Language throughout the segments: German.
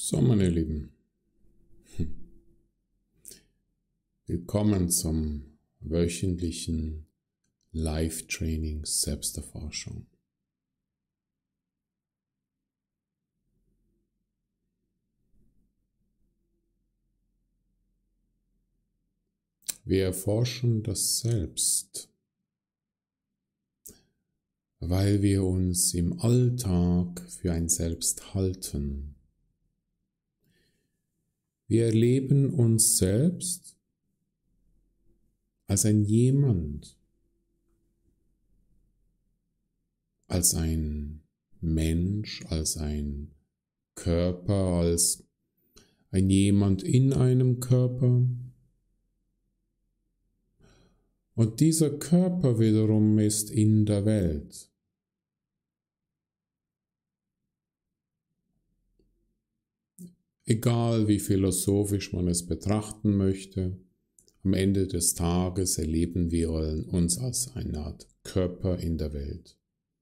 So, meine Lieben, willkommen zum wöchentlichen Live-Training Selbsterforschung. Wir erforschen das Selbst, weil wir uns im Alltag für ein Selbst halten. Wir erleben uns selbst als ein Jemand, als ein Mensch, als ein Körper, als ein Jemand in einem Körper. Und dieser Körper wiederum ist in der Welt. Egal wie philosophisch man es betrachten möchte, am Ende des Tages erleben wir uns als eine Art Körper in der Welt.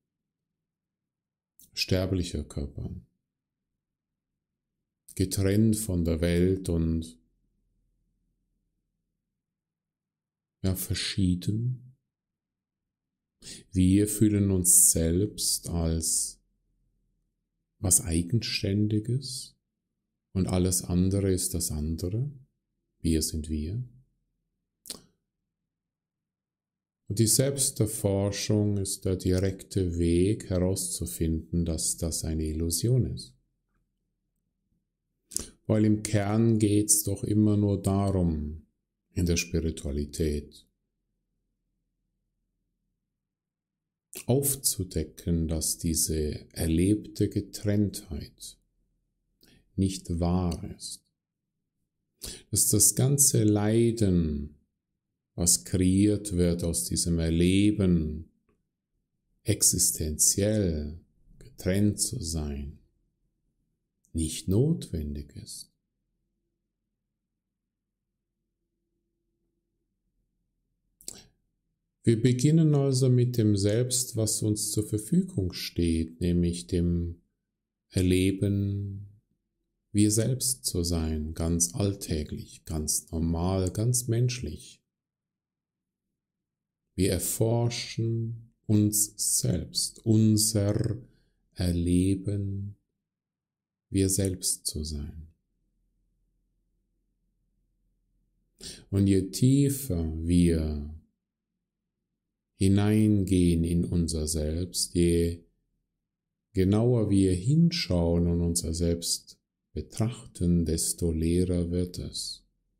Sterblicher Körper. Getrennt von der Welt und verschieden. Wir fühlen uns selbst als was Eigenständiges und alles andere ist das andere. Wir sind wir. Und die Selbsterforschung ist der direkte Weg herauszufinden, dass das eine Illusion ist. Weil im Kern geht es doch immer nur darum, in der Spiritualität aufzudecken, dass diese erlebte Getrenntheit nicht wahr ist. Dass das ganze Leiden, was kreiert wird aus diesem Erleben, existenziell getrennt zu sein, nicht notwendig ist. Wir beginnen also mit dem Selbst, was uns zur Verfügung steht, nämlich dem Erleben, wir selbst zu sein, ganz alltäglich, ganz normal, ganz menschlich. Wir erforschen uns selbst, unser Erleben, wir selbst zu sein. Und je tiefer wir hineingehen in unser Selbst, je genauer wir hinschauen und unser Selbst betrachten, desto leerer wird es.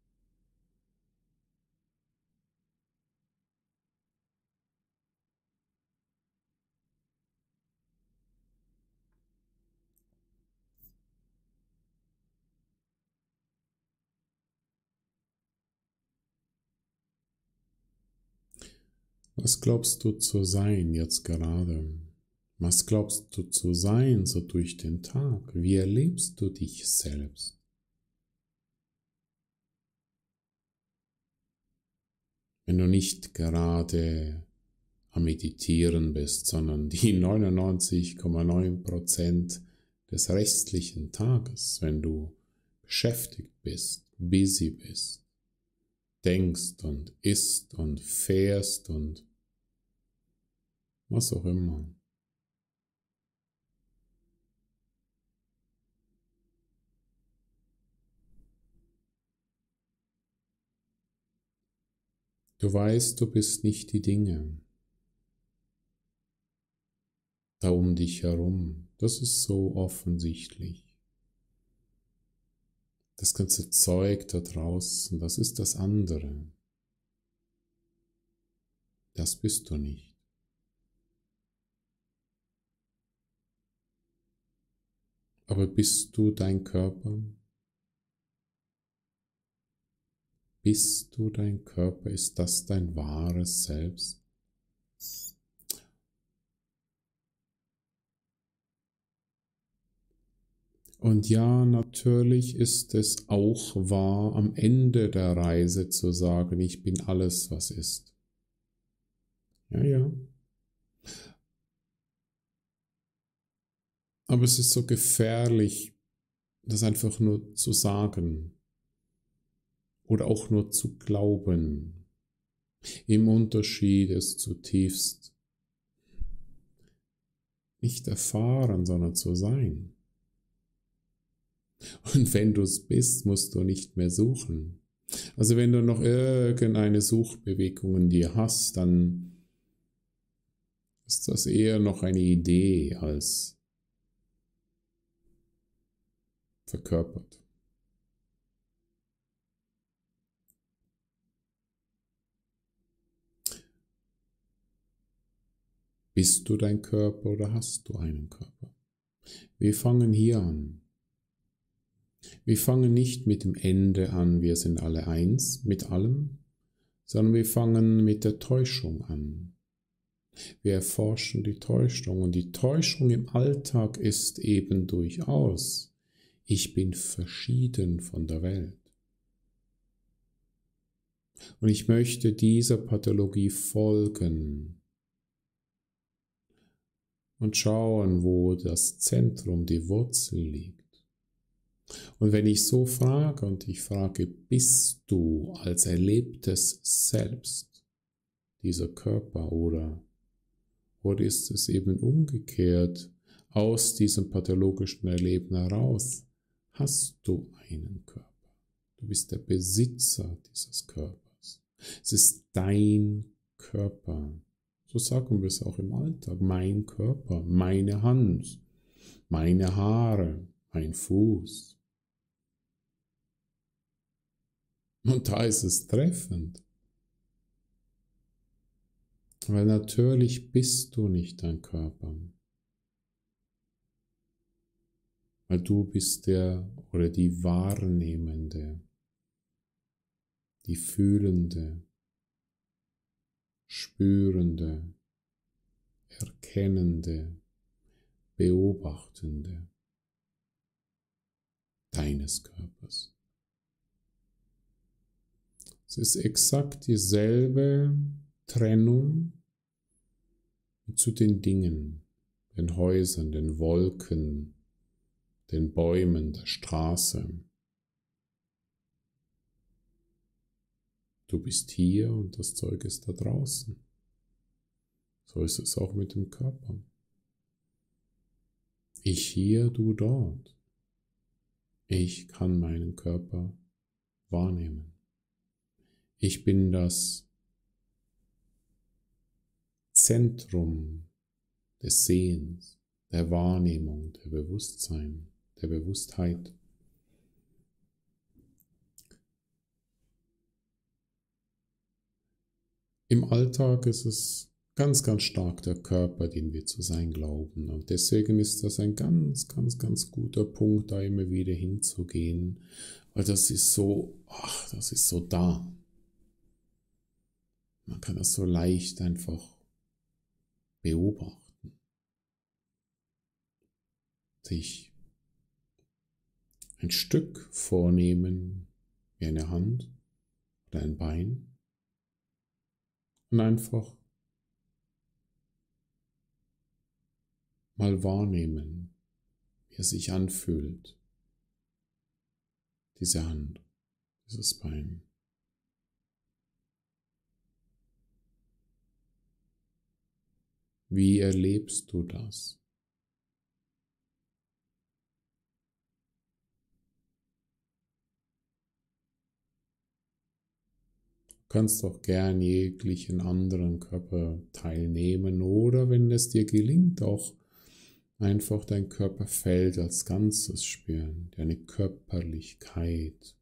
Was glaubst du zu sein jetzt gerade? Was glaubst du zu sein so durch den Tag? Wie erlebst du dich selbst? Wenn du nicht gerade am Meditieren bist, sondern die 99,9% des restlichen Tages, wenn du beschäftigt bist, busy bist, denkst und isst und fährst und was auch immer. Du weißt, du bist nicht die Dinge da um dich herum. Das ist so offensichtlich. Das ganze Zeug da draußen, das ist das andere. Das bist du nicht. Aber bist du dein Körper? Bist du dein Körper? Ist das dein wahres Selbst? Und ja, natürlich ist es auch wahr, am Ende der Reise zu sagen, ich bin alles, was ist. Ja, ja. Aber es ist so gefährlich, das einfach nur zu sagen oder auch nur zu glauben. Im Unterschied es zutiefst nicht erfahren, sondern zu sein. Und wenn du es bist, musst du nicht mehr suchen. Also wenn du noch irgendeine Suchbewegung in dir hast, dann ist das eher noch eine Idee als verkörpert. Bist du dein Körper oder hast du einen Körper? Wir fangen hier an. Wir fangen nicht mit dem Ende an, wir sind alle eins mit allem, sondern wir fangen mit der Täuschung an. Wir erforschen die Täuschung und die Täuschung im Alltag ist eben durchaus, ich bin verschieden von der Welt. Und ich möchte dieser Pathologie folgen und schauen, wo das Zentrum, die Wurzel liegt. Und wenn ich so frage und ich frage, bist du als erlebtes Selbst dieser Körper oder ist es eben umgekehrt aus diesem pathologischen Erleben heraus, hast du einen Körper. Du bist der Besitzer dieses Körpers. Es ist dein Körper. So sagen wir es auch im Alltag. Mein Körper, meine Hand, meine Haare, mein Fuß. Und da ist es treffend. Weil natürlich bist du nicht dein Körper. Weil du bist der oder die Wahrnehmende, die Fühlende, Spürende, Erkennende, Beobachtende deines Körpers. Es ist exakt dieselbe Trennung zu den Dingen, den Häusern, den Wolken, den Bäumen, der Straße. Du bist hier und das Zeug ist da draußen. So ist es auch mit dem Körper. Ich hier, du dort. Ich kann meinen Körper wahrnehmen. Ich bin das Zentrum des Sehens, der Wahrnehmung, der Bewusstsein, der Bewusstheit. Im Alltag ist es ganz, ganz stark der Körper, den wir zu sein glauben. Und deswegen ist das ein ganz, ganz, ganz guter Punkt, da immer wieder hinzugehen, weil das ist so, das ist so da. Man kann das so leicht einfach beobachten, sich ein Stück vornehmen, wie eine Hand oder ein Bein, und einfach mal wahrnehmen, wie es sich anfühlt, diese Hand, dieses Bein. Wie erlebst du das? Du kannst auch gern jeglichen anderen Körperteil nehmen oder wenn es dir gelingt, auch einfach dein Körperfeld als Ganzes spüren, deine Körperlichkeit.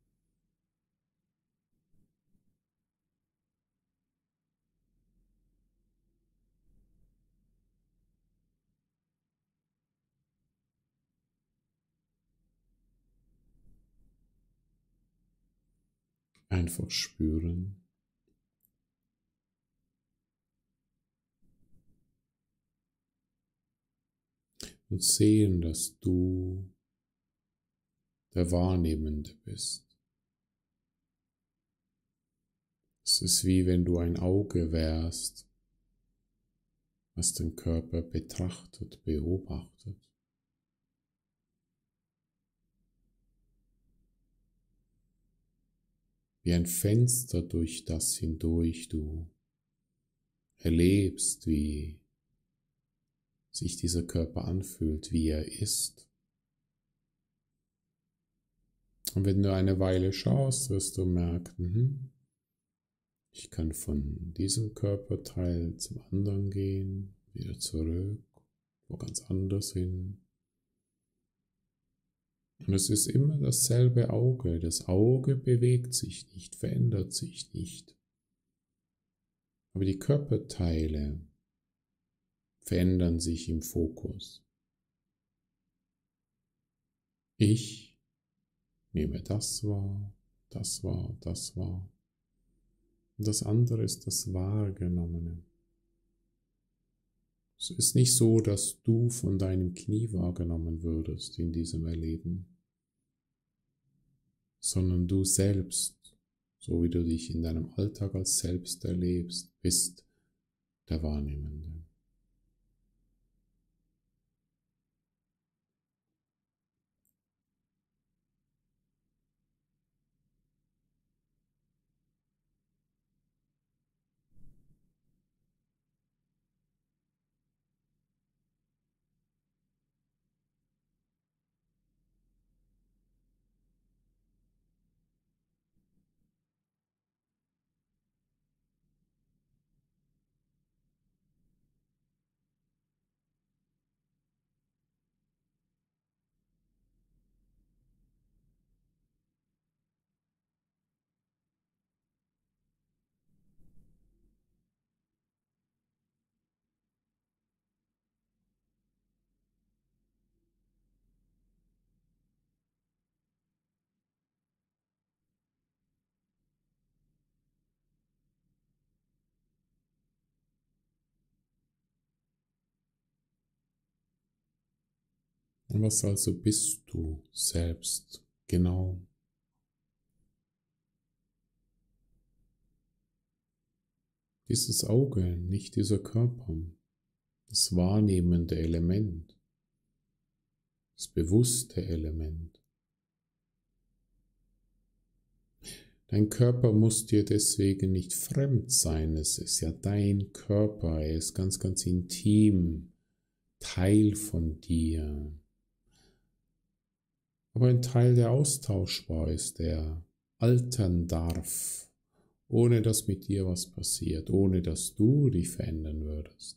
Einfach spüren. Und sehen, dass du der Wahrnehmende bist. Es ist wie wenn du ein Auge wärst, was den Körper betrachtet, beobachtet. wie ein Fenster, durch das hindurch du erlebst, wie sich dieser Körper anfühlt, wie er ist. Und wenn du eine Weile schaust, wirst du merken, ich kann von diesem Körperteil zum anderen gehen, wieder zurück, wo ganz anders hin. Und es ist immer dasselbe Auge. Das Auge bewegt sich nicht, verändert sich nicht. Aber die Körperteile verändern sich im Fokus. Ich nehme das wahr, das wahr, das wahr. Und das andere ist das Wahrgenommene. Es ist nicht so, dass du von deinem Knie wahrgenommen würdest in diesem Erleben, sondern du selbst, so wie du dich in deinem Alltag als selbst erlebst, bist der Wahrnehmende. Und was also bist du selbst genau? Dieses Auge, nicht dieser Körper, das wahrnehmende Element, das bewusste Element. Dein Körper muss dir deswegen nicht fremd sein, es ist ja dein Körper, er ist ganz, ganz intim, Teil von dir. Aber ein Teil, der austauschbar ist, der altern darf, ohne dass mit dir was passiert, ohne dass du dich verändern würdest.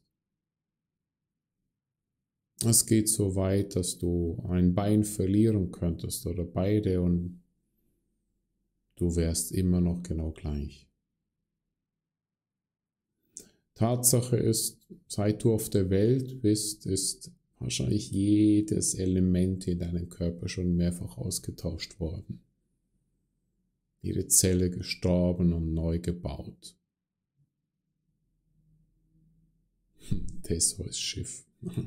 Es geht so weit, dass du ein Bein verlieren könntest oder beide und du wärst immer noch genau gleich. Tatsache ist, seit du auf der Welt bist, ist wahrscheinlich jedes Element in deinem Körper schon mehrfach ausgetauscht worden. Jede Zelle gestorben und neu gebaut. Theseus Schiff.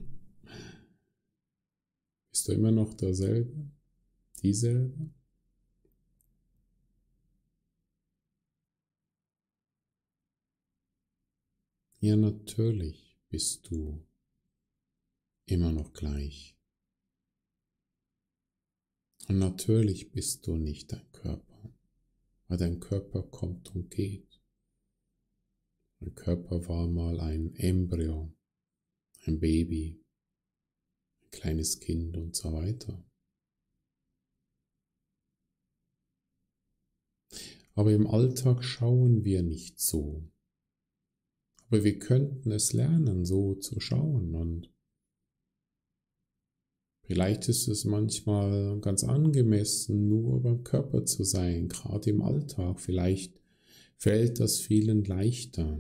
Bist du immer noch derselbe? Dieselbe? Ja, natürlich bist du immer noch gleich. Und natürlich bist du nicht dein Körper, weil dein Körper kommt und geht. Dein Körper war mal ein Embryo, ein Baby, ein kleines Kind und so weiter. Aber im Alltag schauen wir nicht so. Aber wir könnten es lernen, so zu schauen. Und vielleicht ist es manchmal ganz angemessen, nur beim Körper zu sein, gerade im Alltag. Vielleicht fällt das vielen leichter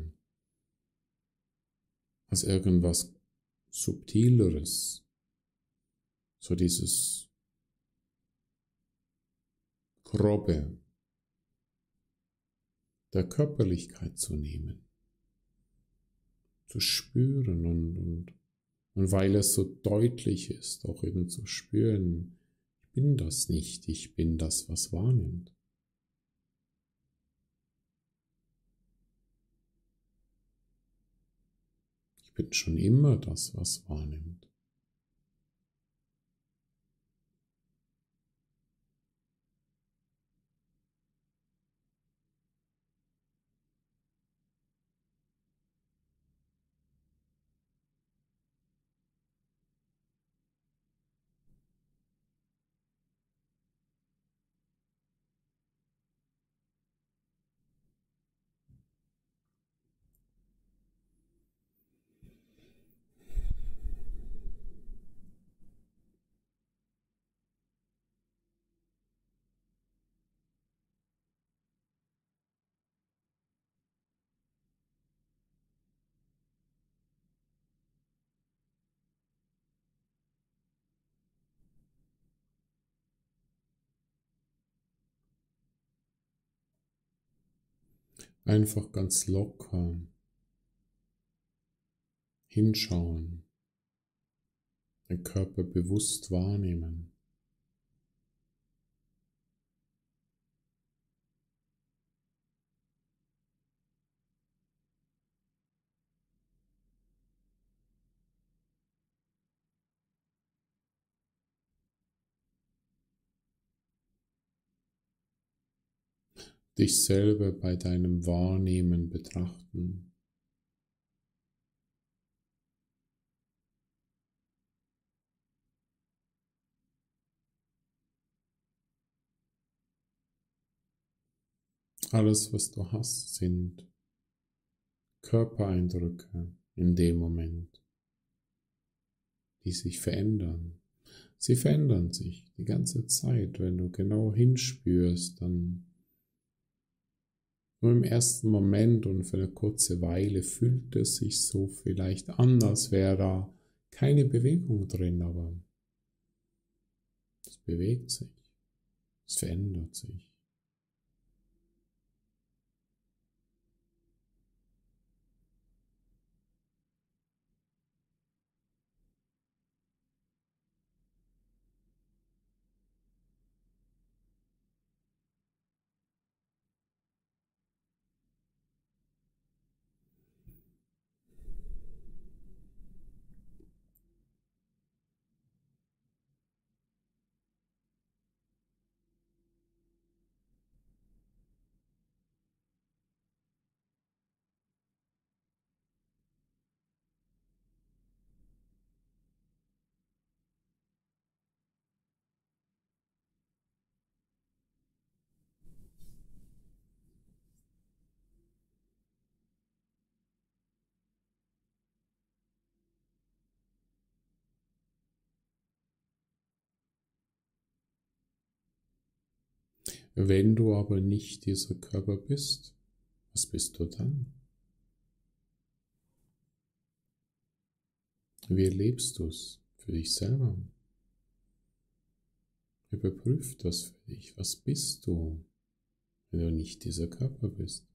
als irgendwas Subtileres. So dieses Grobe der Körperlichkeit zu nehmen, zu spüren und weil es so deutlich ist, auch eben zu spüren, ich bin das nicht, ich bin das, was wahrnimmt. Ich bin schon immer das, was wahrnimmt. Einfach ganz locker hinschauen, den Körper bewusst wahrnehmen. Dich selber bei deinem Wahrnehmen betrachten. Alles, was du hast, sind Körpereindrücke in dem Moment, die sich verändern. Sie verändern sich die ganze Zeit. Wenn du genau hinspürst, dann nur im ersten Moment und für eine kurze Weile fühlt es sich so vielleicht an, als wäre da keine Bewegung drin, aber es bewegt sich, es verändert sich. Wenn du aber nicht dieser Körper bist, was bist du dann? Wie erlebst du es für dich selber? Überprüf das für dich. Was bist du, wenn du nicht dieser Körper bist?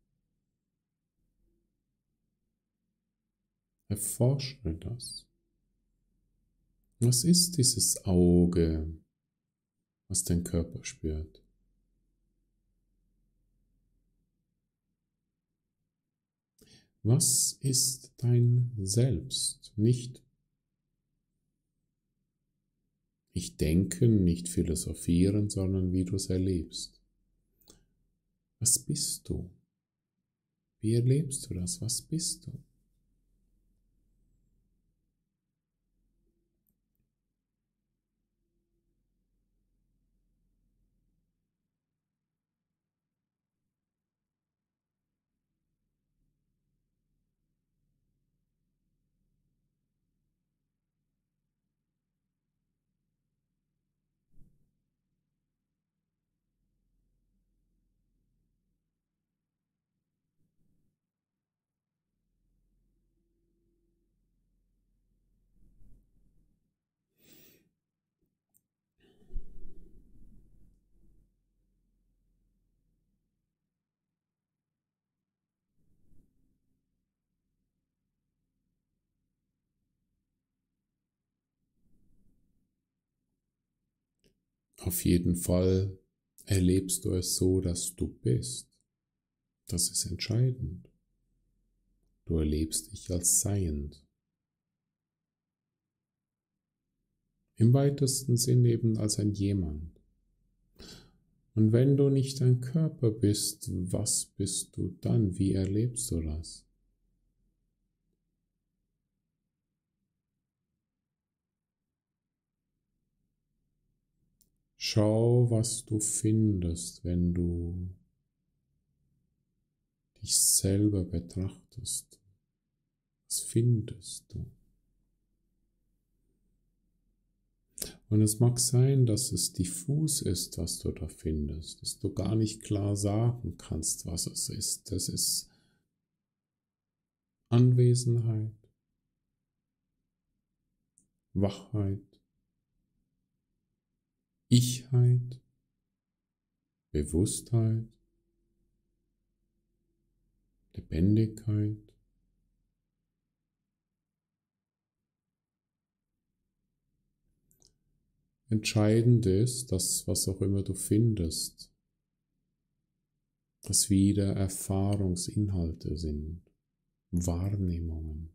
Erforsche das. Was ist dieses Auge, was dein Körper spürt? Was ist dein Selbst? Nicht denken, nicht philosophieren, sondern wie du es erlebst. Was bist du? Wie erlebst du das? Was bist du? Auf jeden Fall erlebst du es so, dass du bist. Das ist entscheidend. Du erlebst dich als seiend. Im weitesten Sinn eben als ein Jemand. Und wenn du nicht ein Körper bist, was bist du dann? Wie erlebst du das? Schau, was du findest, wenn du dich selber betrachtest. Was findest du? Und es mag sein, dass es diffus ist, was du da findest, dass du gar nicht klar sagen kannst, was es ist. Das ist Anwesenheit, Wachheit, Ichheit, Bewusstheit, Lebendigkeit. Entscheidend ist, dass was auch immer du findest, dass wieder Erfahrungsinhalte sind, Wahrnehmungen.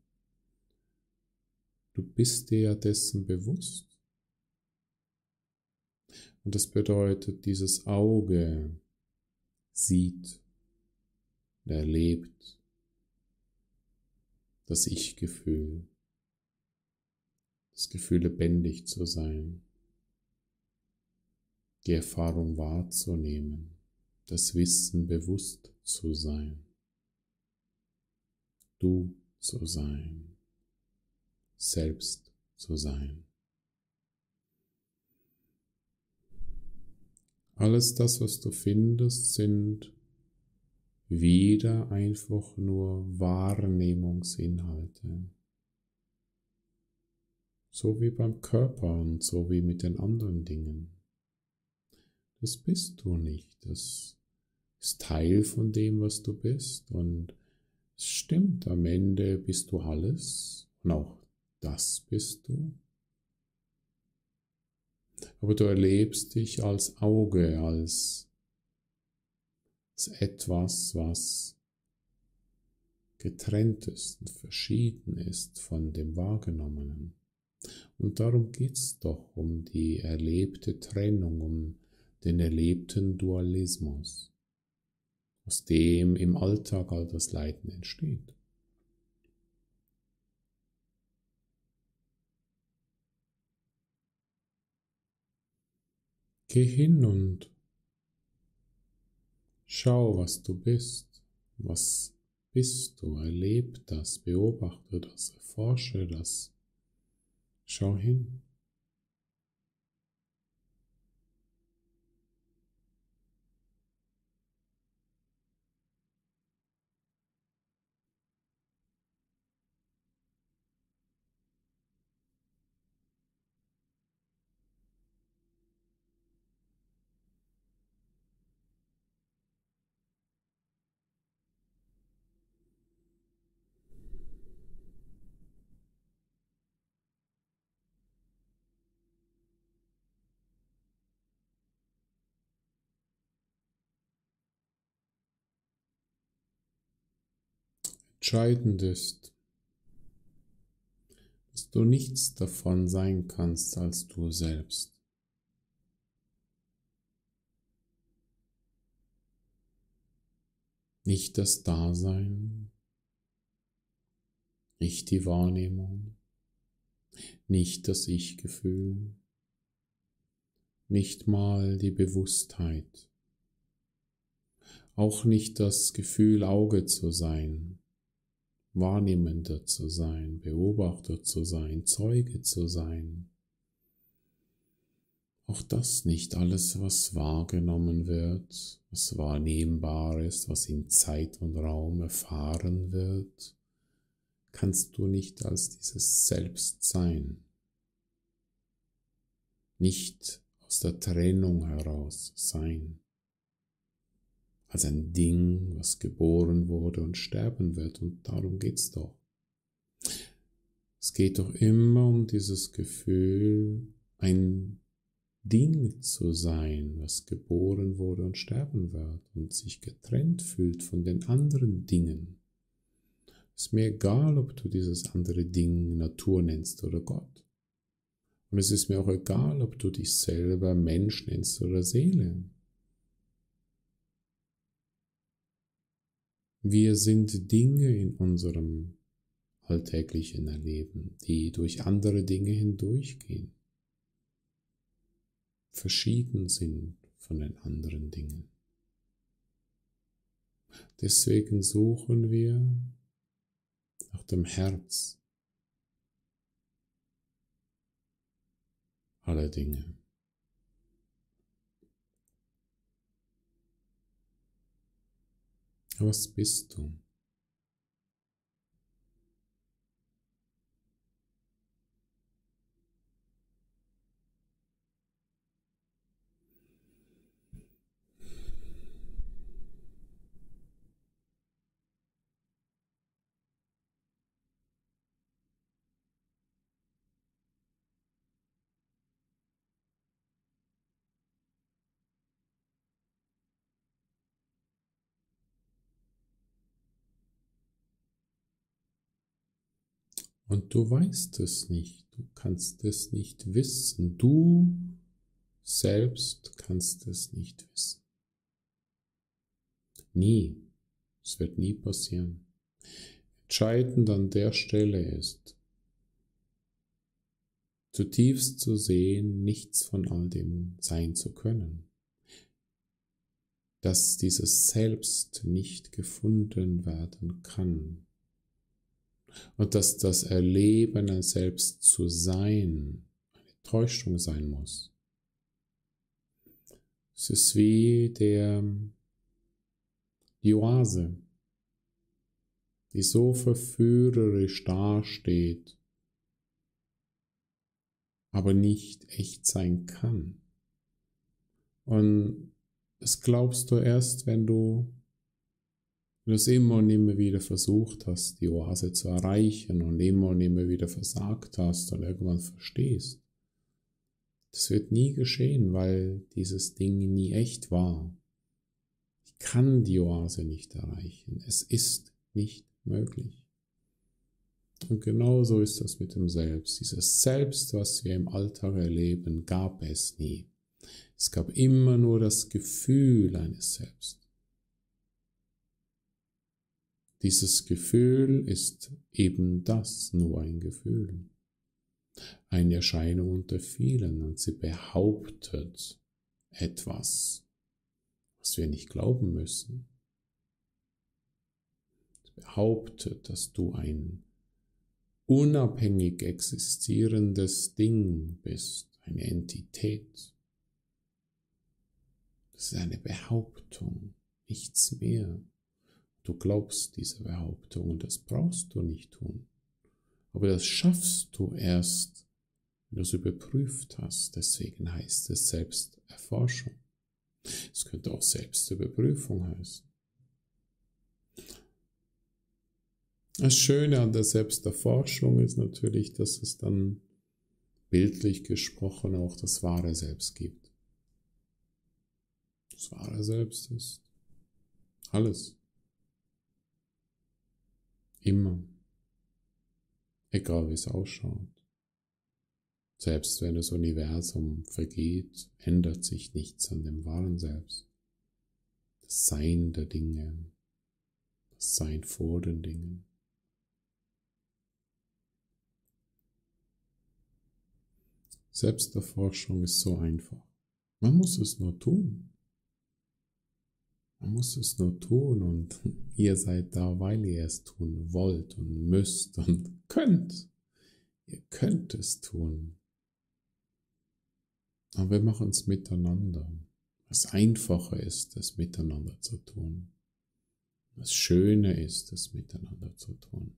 Du bist dir ja dessen bewusst. Und das bedeutet, dieses Auge sieht, erlebt das Ich-Gefühl, das Gefühl lebendig zu sein, die Erfahrung wahrzunehmen, das Wissen bewusst zu sein, du zu sein, selbst zu sein. Alles das, was du findest, sind wieder einfach nur Wahrnehmungsinhalte. So wie beim Körper und so wie mit den anderen Dingen. Das bist du nicht. Das ist Teil von dem, was du bist. Und es stimmt, am Ende bist du alles. Und auch das bist du. Aber du erlebst dich als Auge, als etwas, was getrennt ist und verschieden ist von dem Wahrgenommenen. Und darum geht es doch um die erlebte Trennung, um den erlebten Dualismus, aus dem im Alltag all das Leiden entsteht. Geh hin und schau, was du bist. Was bist du? Erlebe das, beobachte das, erforsche das. Schau hin. Entscheidend ist, dass du nichts davon sein kannst als du selbst. Nicht das Dasein, nicht die Wahrnehmung, nicht das Ich-Gefühl, nicht mal die Bewusstheit, auch nicht das Gefühl, Auge zu sein, Wahrnehmender zu sein, Beobachter zu sein, Zeuge zu sein. Auch das nicht, alles, was wahrgenommen wird, was wahrnehmbar ist, was in Zeit und Raum erfahren wird, kannst du nicht als dieses Selbst sein, nicht aus der Trennung heraus sein, als ein Ding, was geboren wurde und sterben wird, und darum geht's doch. Es geht doch immer um dieses Gefühl, ein Ding zu sein, was geboren wurde und sterben wird und sich getrennt fühlt von den anderen Dingen. Ist mir egal, ob du dieses andere Ding Natur nennst oder Gott. Und es ist mir auch egal, ob du dich selber Mensch nennst oder Seele. Wir sind Dinge in unserem alltäglichen Erleben, die durch andere Dinge hindurchgehen, verschieden sind von den anderen Dingen. Deswegen suchen wir nach dem Herz aller Dinge. Was bist du? Und du weißt es nicht, du kannst es nicht wissen, du selbst kannst es nicht wissen. Nie, es wird nie passieren. Entscheidend an der Stelle ist, zutiefst zu sehen, nichts von all dem sein zu können. Dass dieses Selbst nicht gefunden werden kann. Und dass das Erleben, ein Selbst zu sein, eine Täuschung sein muss. Es ist wie die Oase, die so verführerisch dasteht, aber nicht echt sein kann. Und das glaubst du erst, wenn du es immer und immer wieder versucht hast, die Oase zu erreichen und immer wieder versagt hast und irgendwann verstehst. Das wird nie geschehen, weil dieses Ding nie echt war. Ich kann die Oase nicht erreichen. Es ist nicht möglich. Und genauso ist das mit dem Selbst. Dieses Selbst, was wir im Alltag erleben, gab es nie. Es gab immer nur das Gefühl eines Selbst. Dieses Gefühl ist eben das, nur ein Gefühl. Eine Erscheinung unter vielen und sie behauptet etwas, was wir nicht glauben müssen. Sie behauptet, dass du ein unabhängig existierendes Ding bist, eine Entität. Das ist eine Behauptung, nichts mehr. Du glaubst diese Behauptung und das brauchst du nicht tun. Aber das schaffst du erst, wenn du es überprüft hast. Deswegen heißt es Selbsterforschung. Es könnte auch Selbstüberprüfung heißen. Das Schöne an der Selbsterforschung ist natürlich, dass es dann bildlich gesprochen auch das wahre Selbst gibt. Das wahre Selbst ist alles. Immer. Egal wie es ausschaut. Selbst wenn das Universum vergeht, ändert sich nichts an dem wahren Selbst. Das Sein der Dinge, das Sein vor den Dingen. Selbsterforschung ist so einfach. Man muss es nur tun. Man muss es nur tun und ihr seid da, weil ihr es tun wollt und müsst und könnt. Ihr könnt es tun. Aber wir machen es miteinander. Was einfacher ist, es miteinander zu tun. Was schöner ist, es miteinander zu tun.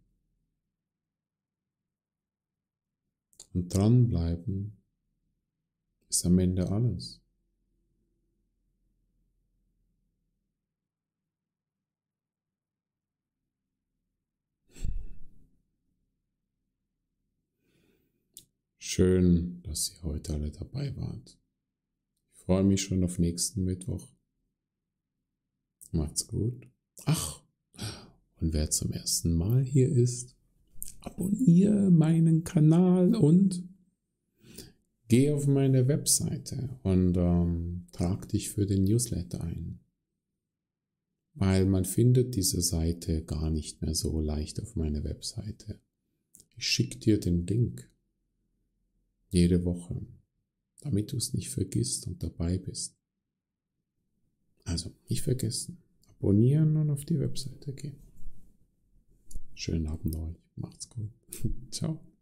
Und dranbleiben ist am Ende alles. Schön, dass ihr heute alle dabei wart. Ich freue mich schon auf nächsten Mittwoch. Macht's gut. Ach, und wer zum ersten Mal hier ist, abonniere meinen Kanal und geh auf meine Webseite und trag dich für den Newsletter ein. Weil man findet diese Seite gar nicht mehr so leicht auf meiner Webseite. Ich schicke dir den Link jede Woche, damit du es nicht vergisst und dabei bist. Also, nicht vergessen. Abonnieren und auf die Webseite gehen. Schönen Abend euch. Macht's gut. Ciao.